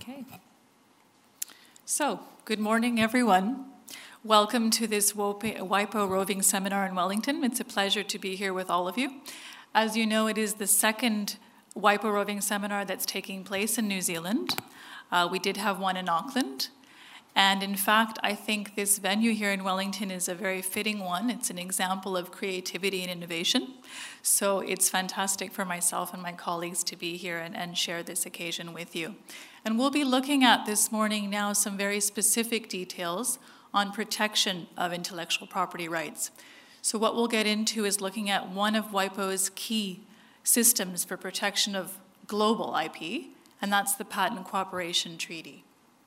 Okay. So, good morning, everyone. Welcome to this WIPO Roving Seminar in Wellington. It's a pleasure to be here with all of you. As you know, it is the second WIPO Roving Seminar that's taking place in New Zealand. We did have one in Auckland. And in fact, I think this venue here in Wellington is a very fitting one. It's an example of creativity and innovation. So it's fantastic for myself and my colleagues to be here and share this occasion with you. And we'll be looking at this morning now some very specific details on protection of intellectual property rights. So what we'll get into is looking at one of WIPO's key systems for protection of global IP, and that's the Patent Cooperation Treaty.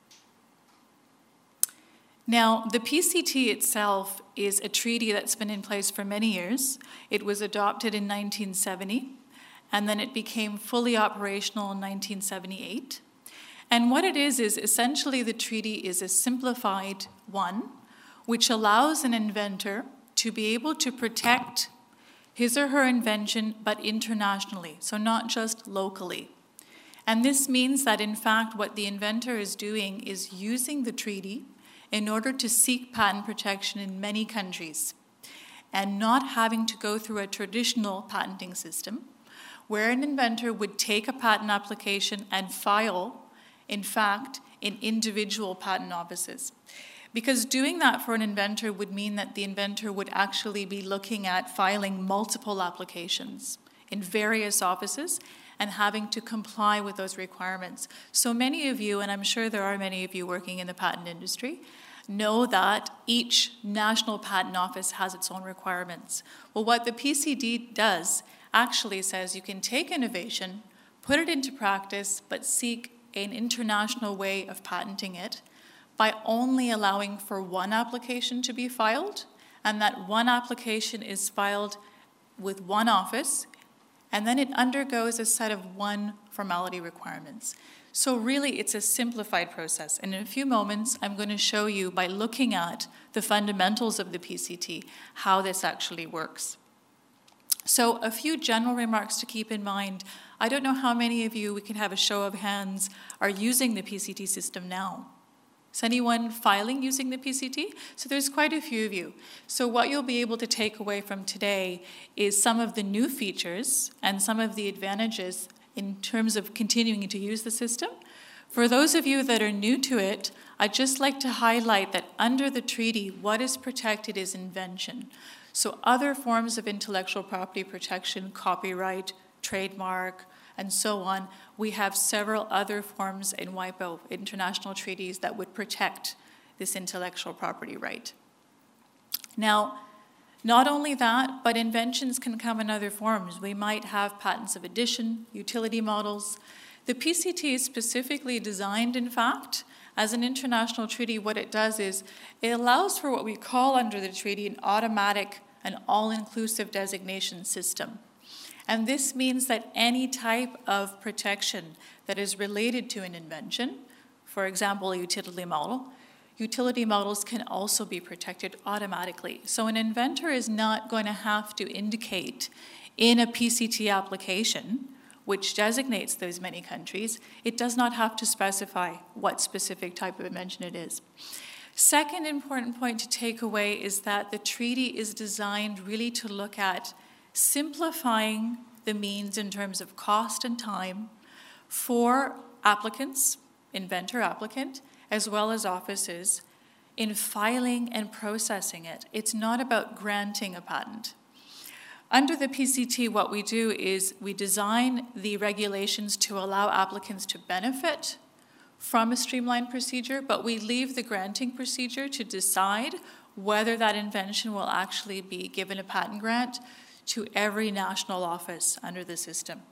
Now, the PCT itself is a treaty that's been in place for many years. It was adopted in 1970, and then it became fully operational in 1978. And what it is essentially the treaty is a simplified one, which allows an inventor to be able to protect his or her invention, but internationally, so not just locally. And this means that, in fact, what the inventor is doing is using the treaty in order to seek patent protection in many countries and not having to go through a traditional patenting system where an inventor would take a patent application and file, in fact, in individual patent offices. Because doing that for an inventor would mean that the inventor would actually be looking at filing multiple applications in various offices and having to comply with those requirements. So many of you, and I'm sure there are many of you working in the patent industry, know that each national patent office has its own requirements. Well, what the PCT does actually says you can take innovation, put it into practice, but seek an international way of patenting it by only allowing for one application to be filed, and that one application is filed with one office, and then it undergoes a set of one formality requirements. So really, it's a simplified process. And in a few moments, I'm going to show you, by looking at the fundamentals of the PCT, how this actually works. So a few general remarks to keep in mind. I don't know how many of you, we can have a show of hands, are using the PCT system now. Is anyone filing using the PCT? So there's quite a few of you. So what you'll be able to take away from today is some of the new features and some of the advantages in terms of continuing to use the system. For those of you that are new to it, I'd just like to highlight that under the treaty, what is protected is invention. So other forms of intellectual property protection, copyright, trademark, and so on, we have several other forms in WIPO, international treaties, that would protect this intellectual property right. Now, not only that, but inventions can come in other forms. We might have patents of addition, utility models. The PCT is specifically designed, in fact, as an international treaty. What it does is it allows for what we call under the treaty an automatic and all-inclusive designation system. And this means that any type of protection that is related to an invention, for example, a utility models can also be protected automatically. So an inventor is not going to have to indicate in a PCT application, which designates those many countries, it does not have to specify what specific type of invention it is. Second important point to take away is that the treaty is designed really to look at simplifying the means in terms of cost and time for applicants, inventor-applicant, as well as offices, in filing and processing it. It's not about granting a patent. Under the PCT, what we do is we design the regulations to allow applicants to benefit from a streamlined procedure, but we leave the granting procedure to decide whether that invention will actually be given a patent grant to every national office under the system.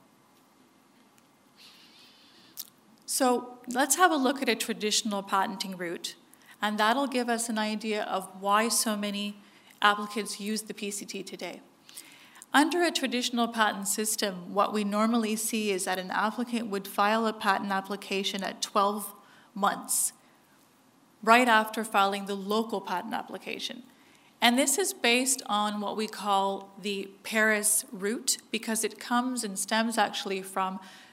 So let's have a look at a traditional patenting route, and that'll give us an idea of why so many applicants use the PCT today. Under a traditional patent system, what we normally see is that an applicant would file a patent application at 12 months, right after filing the local patent application. And this is based on what we call the Paris route, because it comes and stems actually from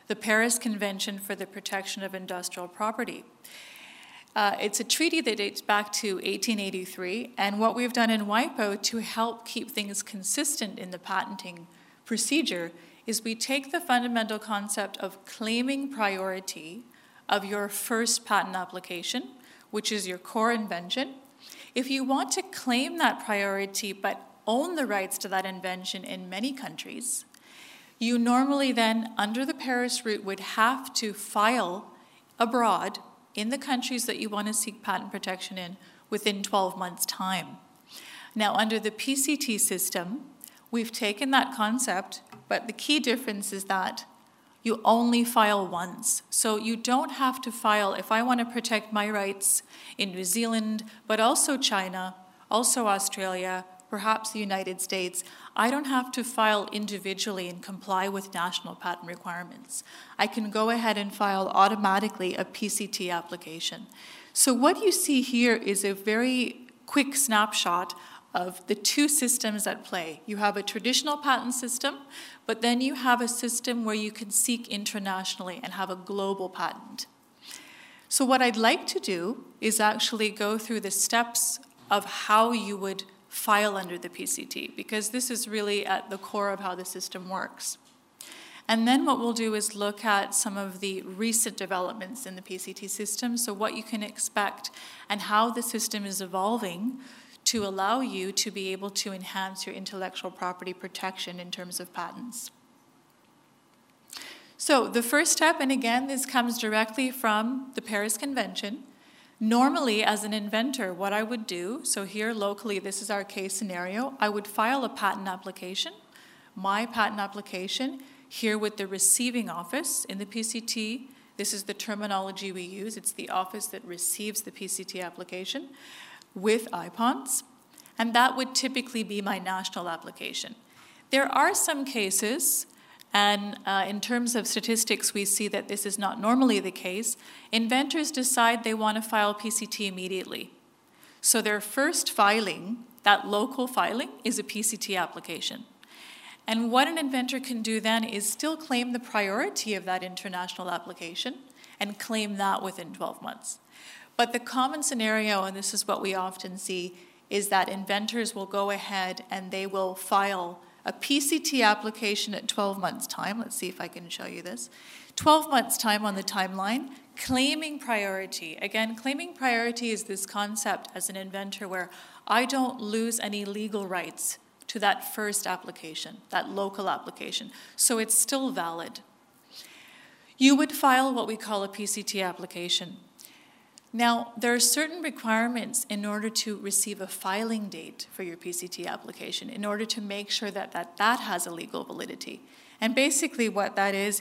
the Paris Convention for the Protection of Industrial Property. It's a treaty that dates back to 1883, and what we've done in WIPO to help keep things consistent in the patenting procedure is we take the fundamental concept of claiming priority of your first patent application, which is your core invention. If you want to claim that priority but own the rights to that invention in many countries, you normally then, under the Paris route, would have to file abroad in the countries that you want to seek patent protection in within 12 months' time. Now, under the PCT system, we've taken that concept, but the key difference is that you only file once. So you don't have to file, if I want to protect my rights in New Zealand, but also China, also Australia, perhaps the United States, I don't have to file individually and comply with national patent requirements. I can go ahead and file automatically a PCT application. So what you see here is a very quick snapshot of the two systems at play. You have a traditional patent system, but then you have a system where you can seek internationally and have a global patent. So what I'd like to do is actually go through the steps of how you would file under the PCT, because this is really at the core of how the system works. And then what we'll do is look at some of the recent developments in the PCT system, so what you can expect and how the system is evolving to allow you to be able to enhance your intellectual property protection in terms of patents. So the first step, and again, this comes directly from the Paris Convention. Normally, as an inventor, what I would do, so here locally, this is our case scenario, I would file a patent application, my patent application, here with the receiving office in the PCT. This is the terminology we use. It's the office that receives the PCT application with IPONS, and that would typically be my national application. There are some cases, and in terms of statistics, we see that this is not normally the case. Inventors decide they want to file PCT immediately. So their first filing, that local filing, is a PCT application. And what an inventor can do then is still claim the priority of that international application and claim that within 12 months. But the common scenario, and this is what we often see, is that inventors will go ahead and they will file a PCT application at 12 months' time. Let's see if I can show you this. 12 months' time on the timeline, claiming priority. Again, claiming priority is this concept as an inventor where I don't lose any legal rights to that first application, that local application. So it's still valid. You would file what we call a PCT application. Now, there are certain requirements in order to receive a filing date for your PCT application, in order to make sure that that has a legal validity. And basically what that is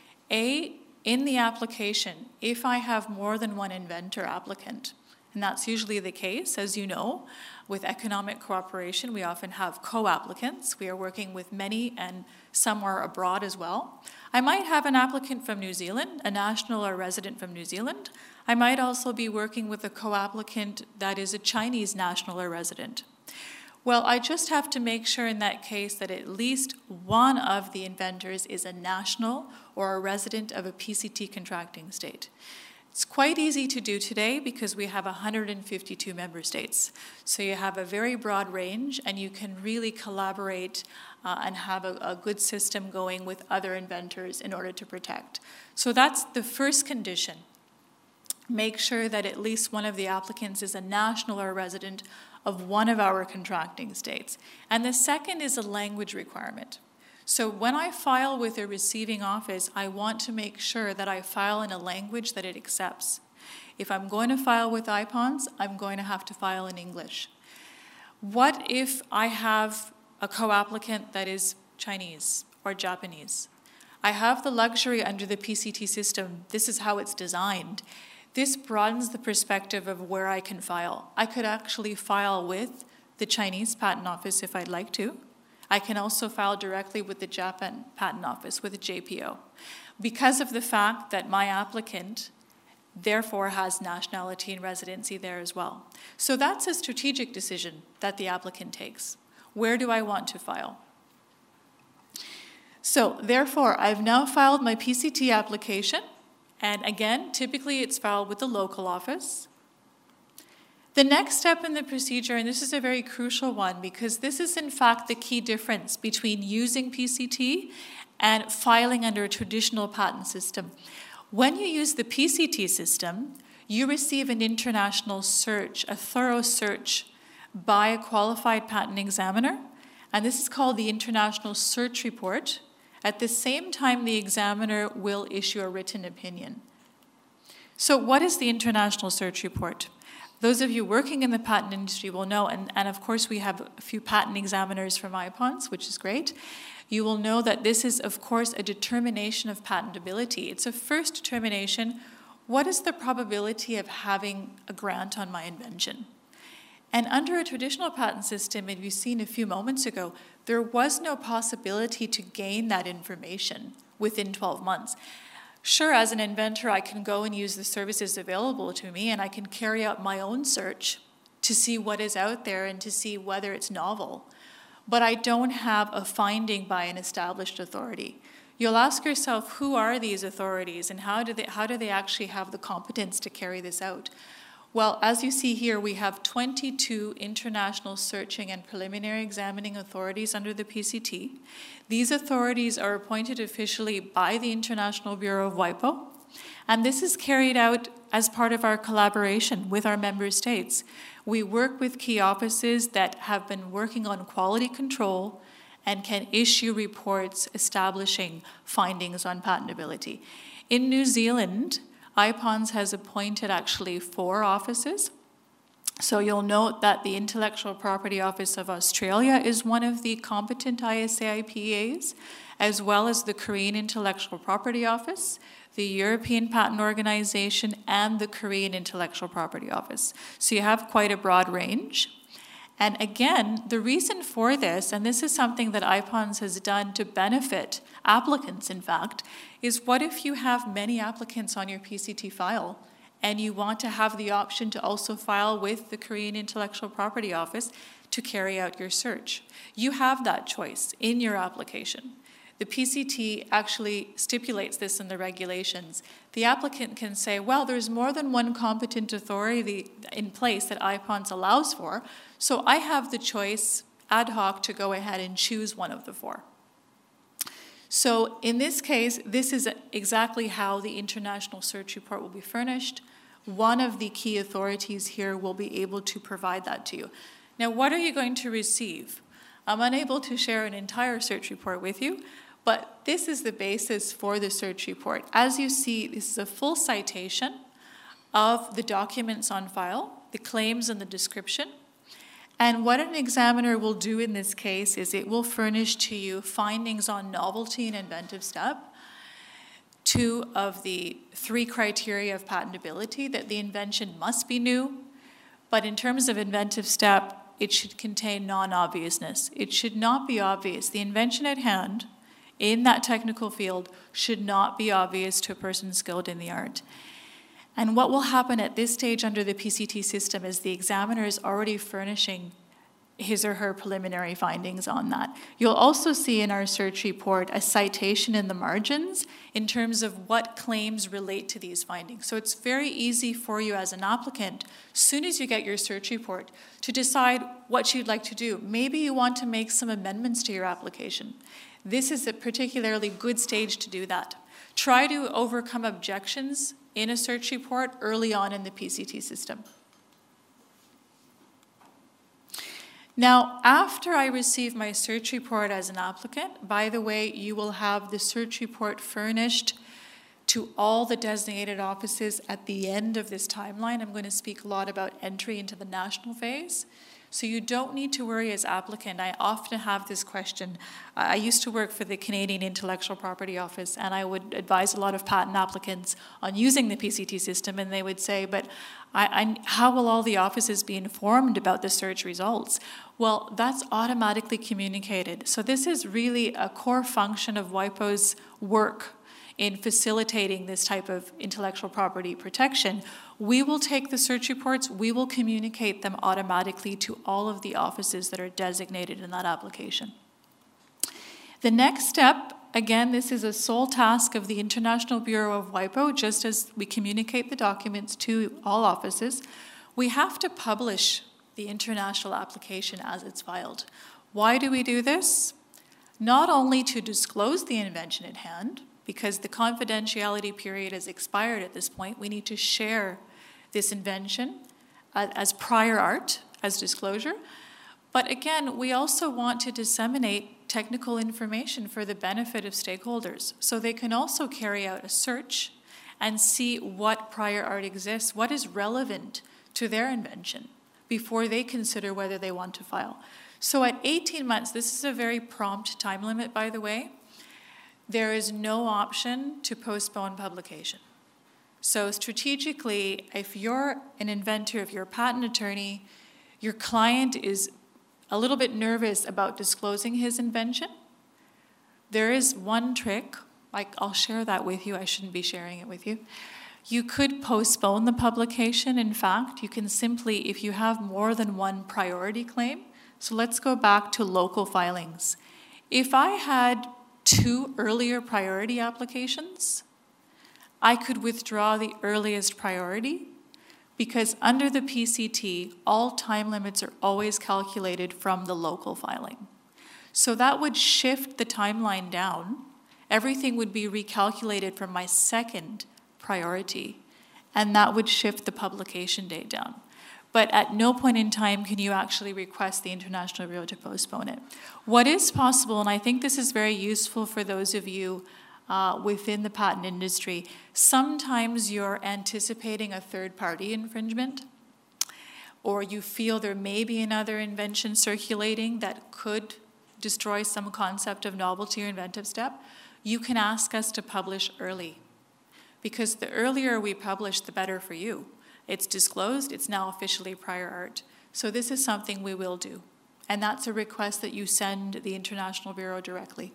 A, in the application, if I have more than one inventor applicant, and that's usually the case, as you know, with economic cooperation, we often have co-applicants. We are working with many, and some are abroad as well. I might have an applicant from New Zealand, a national or resident from New Zealand. I might also be working with a co-applicant that is a Chinese national or resident. Well, I just have to make sure in that case that at least one of the inventors is a national or a resident of a PCT contracting state. It's quite easy to do today because we have 152 member states. So you have a very broad range, and you can really collaborate and have a good system going with other inventors in order to protect. So that's the first condition. Make sure that at least one of the applicants is a national or a resident of one of our contracting states. And the second is a language requirement. So when I file with a receiving office, I want to make sure that I file in a language that it accepts. If I'm going to file with IPONS, I'm going to have to file in English. What if I have a co-applicant that is Chinese or Japanese? I have the luxury under the PCT system. This is how it's designed. This broadens the perspective of where I can file. I could actually file with the Chinese Patent Office if I'd like to. I can also file directly with the Japan Patent Office, with the JPO, because of the fact that my applicant therefore has nationality and residency there as well. So that's a strategic decision that the applicant takes. Where do I want to file? So therefore, I've now filed my PCT application. And again, typically it's filed with the local office. The next step in the procedure, and this is a very crucial one because this is in fact the key difference between using PCT and filing under a traditional patent system. When you use the PCT system, you receive an international search, a thorough search by a qualified patent examiner, and this is called the International Search Report. At the same time, the examiner will issue a written opinion. So what is the International Search Report? Those of you working in the patent industry will know, and of course we have a few patent examiners from IPONS, which is great. You will know that this is, of course, a determination of patentability. It's a first determination. What is the probability of having a grant on my invention? And under a traditional patent system, as we've seen a few moments ago, there was no possibility to gain that information within 12 months. Sure, as an inventor, I can go and use the services available to me, and I can carry out my own search to see what is out there and to see whether it's novel. But I don't have a finding by an established authority. You'll ask yourself, who are these authorities and how do they actually have the competence to carry this out? Well, as you see here, we have 22 international searching and preliminary examining authorities under the PCT. These authorities are appointed officially by the International Bureau of WIPO, and this is carried out as part of our collaboration with our member states. We work with key offices that have been working on quality control and can issue reports establishing findings on patentability. In New Zealand, IPONS has appointed actually 4 offices. So you'll note that the Intellectual Property Office of Australia is one of the competent ISAIPAs, as well as the Korean Intellectual Property Office, the European Patent Organization, and the Korean Intellectual Property Office. So you have quite a broad range. And again, the reason for this, and this is something that IPONS has done to benefit applicants, in fact, is what if you have many applicants on your PCT file and you want to have the option to also file with the Korean Intellectual Property Office to carry out your search? You have that choice in your application. The PCT actually stipulates this in the regulations. The applicant can say, well, there's more than one competent authority in place that IPONS allows for, so I have the choice ad hoc to go ahead and choose one of the 4. So in this case, this is exactly how the International Search Report will be furnished. One of the key authorities here will be able to provide that to you. Now, what are you going to receive? I'm unable to share an entire search report with you, but this is the basis for the search report. As you see, this is a full citation of the documents on file, the claims and the description. And what an examiner will do in this case is it will furnish to you findings on novelty and inventive step, 2 of the 3 criteria of patentability, that the invention must be new, but in terms of inventive step, it should contain non-obviousness. It should not be obvious. The invention at hand in that technical field should not be obvious to a person skilled in the art. And what will happen at this stage under the PCT system is the examiner is already furnishing his or her preliminary findings on that. You'll also see in our search report a citation in the margins in terms of what claims relate to these findings. So it's very easy for you as an applicant, as soon as you get your search report, to decide what you'd like to do. Maybe you want to make some amendments to your application. This is a particularly good stage to do that. Try to overcome objections in a search report early on in the PCT system. Now, after I receive my search report as an applicant, by the way, you will have the search report furnished to all the designated offices at the end of this timeline. I'm going to speak a lot about entry into the national phase. So you don't need to worry as applicant. I often have this question. I used to work for the Canadian Intellectual Property Office, and I would advise a lot of patent applicants on using the PCT system, and they would say, but how will all the offices be informed about the search results? Well, that's automatically communicated. So this is really a core function of WIPO's work in facilitating this type of intellectual property protection. We will take the search reports, we will communicate them automatically to all of the offices that are designated in that application. The next step again, this is a sole task of the International Bureau of WIPO, just as we communicate the documents to all offices. We have to publish the international application as it's filed. Why do we do this? Not only to disclose the invention at hand, because the confidentiality period has expired at this point, we need to share this invention as prior art, as disclosure. But again, we also want to disseminate technical information for the benefit of stakeholders, so they can also carry out a search and see what prior art exists, what is relevant to their invention, before they consider whether they want to file. So at 18 months, this is a very prompt time limit, by the way. There is no option to postpone publication. So strategically, if you're an inventor, if you're a patent attorney, your client is a little bit nervous about disclosing his invention, there is one trick, like I'll share that with you, I shouldn't be sharing it with you. You could postpone the publication. In fact, you can simply, if you have more than one priority claim, so let's go back to local filings. If I had 2 earlier priority applications, I could withdraw the earliest priority, because under the PCT, all time limits are always calculated from the local filing. So that would shift the timeline down. Everything would be recalculated from my second priority, and that would shift the publication date down. But at no point in time can you actually request the International Bureau to postpone it. What is possible, and I think this is very useful for those of you within the patent industry, sometimes you're anticipating a third-party infringement, or you feel there may be another invention circulating that could destroy some concept of novelty or inventive step. You can ask us to publish early, because the earlier we publish, the better for you. It's disclosed, it's now officially prior art. So this is something we will do. And that's a request that you send the International Bureau directly.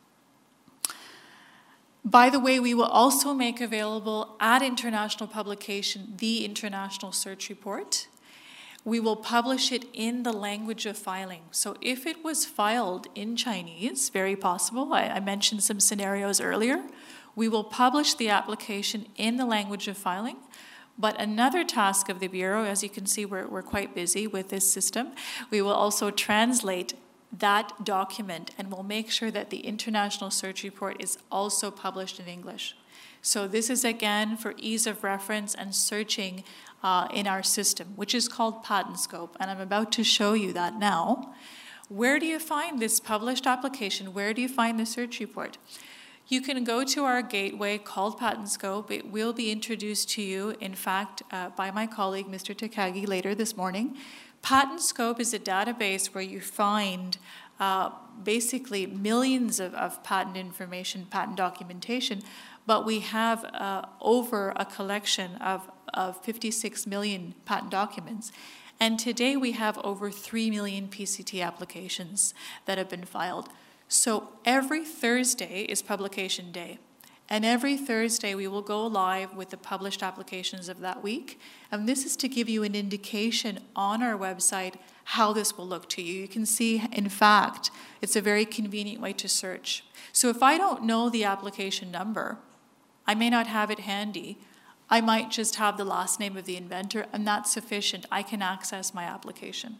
By the way, we will also make available at international publication the International Search Report. We will publish it in the language of filing. So if it was filed in Chinese, very possible, I mentioned some scenarios earlier, we will publish the application in the language of filing. But another task of the Bureau, as you can see, we're quite busy with this system. We will also translate that document, and we'll make sure that the International Search Report is also published in English. So this is, again, for ease of reference and searching in our system, which is called PatentScope, and I'm about to show you that now. Where do you find this published application? Where do you find the search report? You can go to our gateway called PatentScope. It will be introduced to you, in fact, by my colleague, Mr. Takagi, later this morning. PatentScope is a database where you find basically millions of patent information, patent documentation, but we have over a collection of 56 million patent documents. And today we have over 3 million PCT applications that have been filed. So every Thursday is publication day. And every Thursday we will go live with the published applications of that week. And this is to give you an indication on our website how this will look to you. You can see, in fact, it's a very convenient way to search. So if I don't know the application number, I may not have it handy. I might just have the last name of the inventor, and that's sufficient. I can access my application.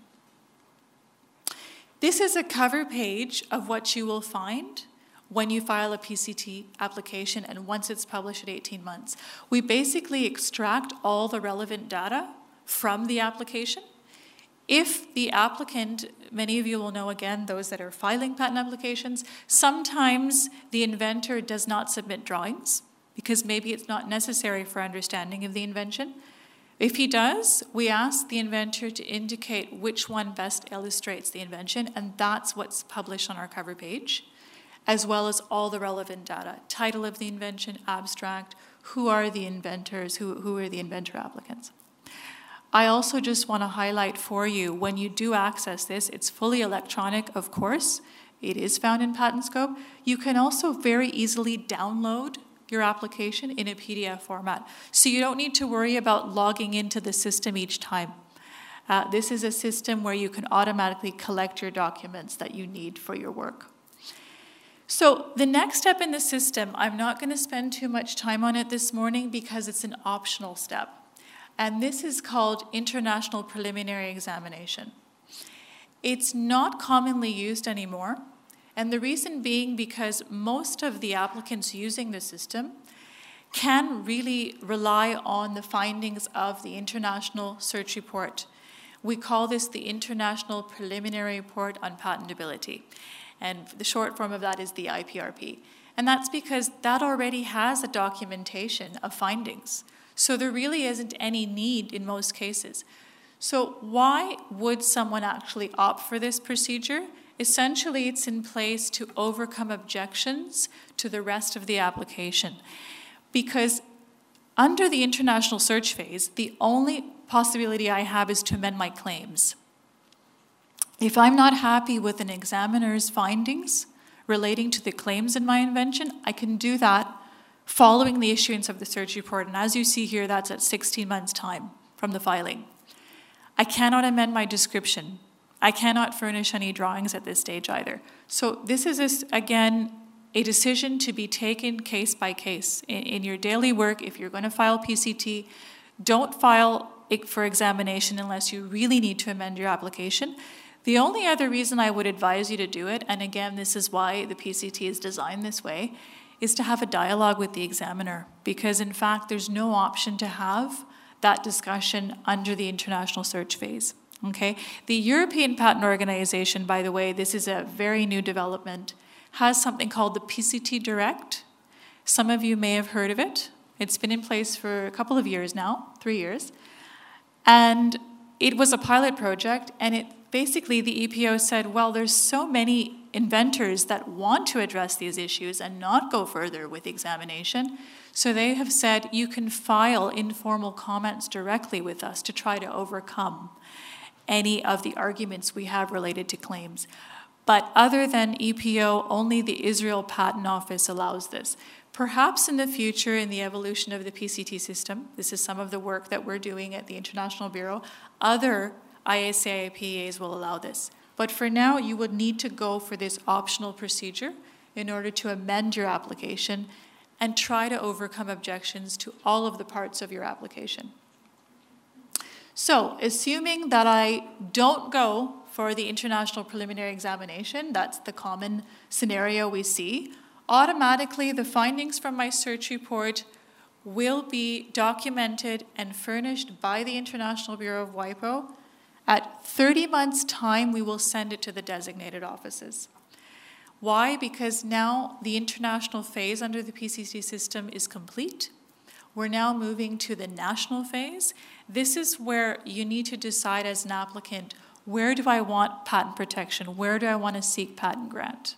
This is a cover page of what you will find when you file a PCT application and once it's published at 18 months. We basically extract all the relevant data from the application. If the applicant, many of you will know, again, those that are filing patent applications, sometimes the inventor does not submit drawings because maybe it's not necessary for understanding of the invention. If he does, we ask the inventor to indicate which one best illustrates the invention, and that's what's published on our cover page, as well as all the relevant data. Title of the invention, abstract, who are the inventors, who are the inventor applicants. I also just want to highlight for you, when you do access this, it's fully electronic, of course. It is found in PatentScope. You can also very easily download your application in a PDF format. So you don't need to worry about logging into the system each time. This is a system where you can automatically collect your documents that you need for your work. So the next step in the system, I'm not going to spend too much time on it this morning because it's an optional step. And this is called International Preliminary Examination. It's not commonly used anymore, and the reason being because most of the applicants using the system can really rely on the findings of the International Search Report. We call this the International Preliminary Report on Patentability, and the short form of that is the IPRP. And that's because that already has a documentation of findings. So there really isn't any need in most cases. So why would someone actually opt for this procedure? Essentially, it's in place to overcome objections to the rest of the application. Because under the international search phase, the only possibility I have is to amend my claims. If I'm not happy with an examiner's findings relating to the claims in my invention, I can do that following the issuance of the search report. And as you see here, that's at 16 months' time from the filing. I cannot amend my description. I cannot furnish any drawings at this stage either. So this is, again, a decision to be taken case by case. In your daily work, if you're going to file PCT, don't file it for examination unless you really need to amend your application. The only other reason I would advise you to do it, and again, this is why the PCT is designed this way, is to have a dialogue with the examiner. Because in fact, there's no option to have that discussion under the international search phase. Okay? The European Patent Organization, by the way, this is a very new development, has something called the PCT Direct. Some of you may have heard of it. It's been in place for a couple of years now, 3 years. And it was a pilot project, and it basically the EPO said, well, there's so many inventors that want to address these issues and not go further with examination. So they have said you can file informal comments directly with us to try to overcome any of the arguments we have related to claims. But other than EPO, only the Israel Patent Office allows this. Perhaps in the future, in the evolution of the PCT system, this is some of the work that we're doing at the International Bureau, other ISAIPAs will allow this. But for now, you would need to go for this optional procedure in order to amend your application and try to overcome objections to all of the parts of your application. So, assuming that I don't go for the international preliminary examination, that's the common scenario we see, automatically the findings from my search report will be documented and furnished by the International Bureau of WIPO. At 30 months' time, we will send it to the designated offices. Why? Because now the international phase under the PCT system is complete. We're now moving to the national phase. This is where you need to decide as an applicant, where do I want patent protection? Where do I want to seek patent grant?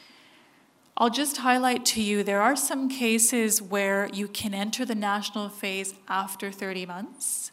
I'll just highlight to you, there are some cases where you can enter the national phase after 30 months.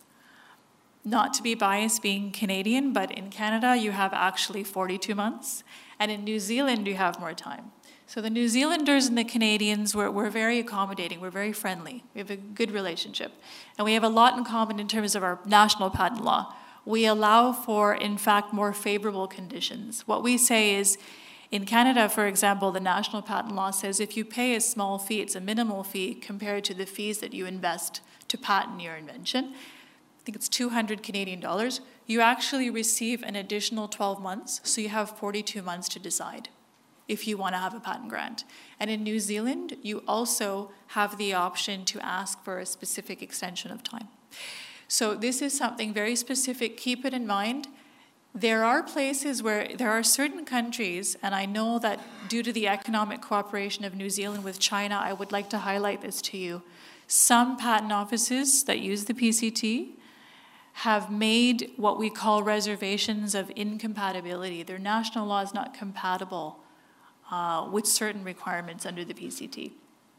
Not to be biased being Canadian, but in Canada you have actually 42 months, and in New Zealand you have more time. So the New Zealanders and the Canadians, we're very accommodating, we're very friendly, we have a good relationship, and we have a lot in common in terms of our national patent law. We allow for, in fact, more favorable conditions. What we say is, in Canada, for example, the national patent law says if you pay a small fee, it's a minimal fee compared to the fees that you invest to patent your invention. I think it's 200 Canadian dollars. You actually receive an additional 12 months, so you have 42 months to decide if you want to have a patent grant. And in New Zealand, you also have the option to ask for a specific extension of time. So this is something very specific. Keep it in mind. There are places where there are certain countries, and I know that due to the economic cooperation of New Zealand with China, I would like to highlight this to you. Some patent offices that use the PCT have made what we call reservations of incompatibility. Their national law is not compatible with certain requirements under the PCT.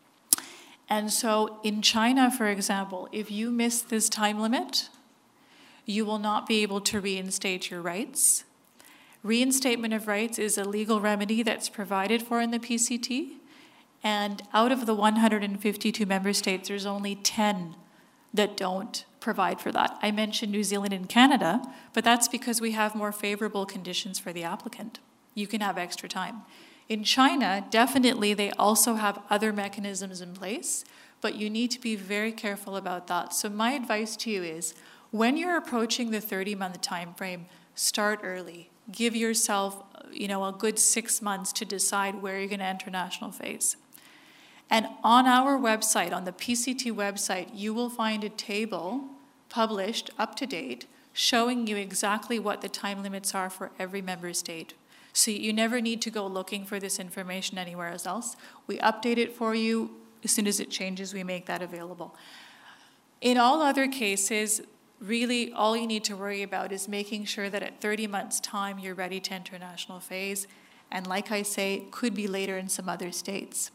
And so in China, for example, if you miss this time limit, you will not be able to reinstate your rights. Reinstatement of rights is a legal remedy that's provided for in the PCT. And out of the 152 member states, there's only 10 that don't provide for that. I mentioned New Zealand and Canada, but that's because we have more favorable conditions for the applicant. You can have extra time. In China, definitely they also have other mechanisms in place, but you need to be very careful about that. So my advice to you is, when you're approaching the 30-month time frame, start early. Give yourself, a good 6 months to decide where you're going to enter national phase. And on our website, on the PCT website, you will find a table published up to date showing you exactly what the time limits are for every member state. So you never need to go looking for this information anywhere else. We update it for you. As soon as it changes, we make that available. In all other cases, really all you need to worry about is making sure that at 30 months' time you're ready to enter national phase. And like I say, it could be later in some other states.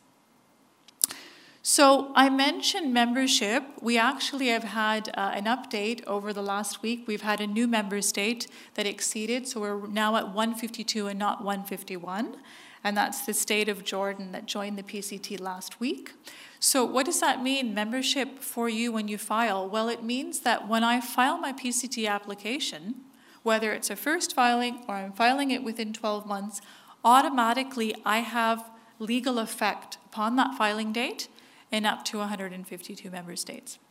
So I mentioned membership. We actually have had an update over the last week. We've had a new member state that exceeded, so we're now at 152 and not 151. And that's the state of Jordan that joined the PCT last week. So what does that mean, membership for you when you file? Well, it means that when I file my PCT application, whether it's a first filing or I'm filing it within 12 months, automatically I have legal effect upon that filing date in up to 152 member states.